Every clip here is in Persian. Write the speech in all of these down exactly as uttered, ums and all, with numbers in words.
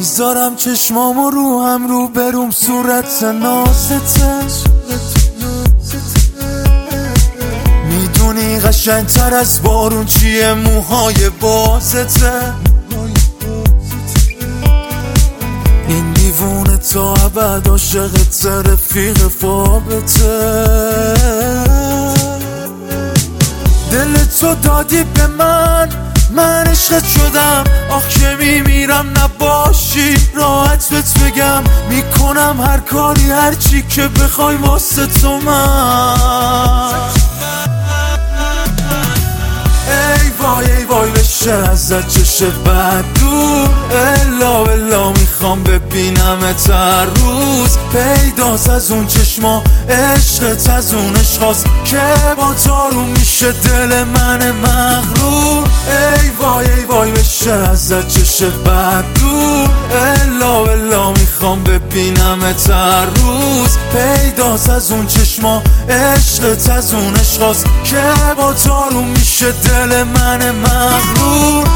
میذارم چشمامو رو هم رو بروم صورت نازته، میدونی قشنگتر از بارون چیه موهای بازته. این دیوونه تا ابد عاشقت رفیق فابته. دل تو دادی به من، من عشقت شدم. آخ که میمیرم نباشی، راحت بهت بگم میکنم هر کاری هر چی که بخوای واسه تو من. ای وای ای وای بشه ازت چشه بد دور، الا الا میخوام ببینمت هر روز. پیداست از اون چشما عشقت، از اون عشقاست که با تارون میشه دل من مغرور. ای وای ای وای بشه ازت چشه بد دور، الا الا میخوام ببینمت هر روز. پیداست از اون چشما عشقت، از اون عشقاست که با تارون میشه دل من مغرور.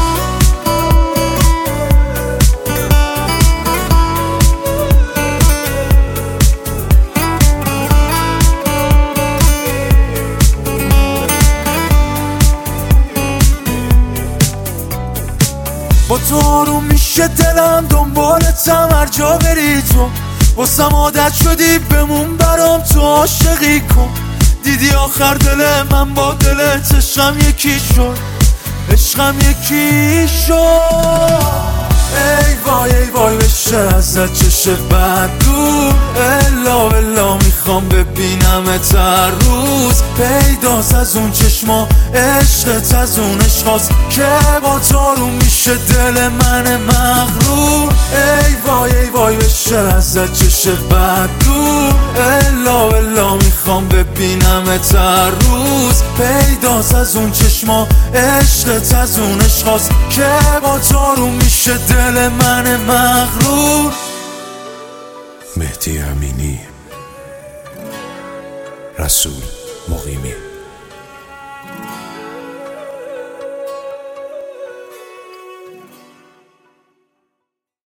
با تو آروم میشه دلم، دنبالتم هر جا بری تو. واسم عادت شدی بمون برام، تو عاشقی کن. دیدی آخر دل من با دلت عشقم یکی شد، عشقم یکی شد. ای وای ای وای بشه ازت چشه بد دور، الا الا میخوام ببینمت هر روز. پیداست از اون چشما عشقت، از اون عشقاست که با تارون میشه دل من مغرور. ای وای ای وای بشه ازت چشه بد دور، الا الا میخوام ببینمت هر روز. پیداست از اون چشما عشقت، از اون عشقاست که با تارون میشه دل من مغرور. مهدی امینی، رسول مقیمی.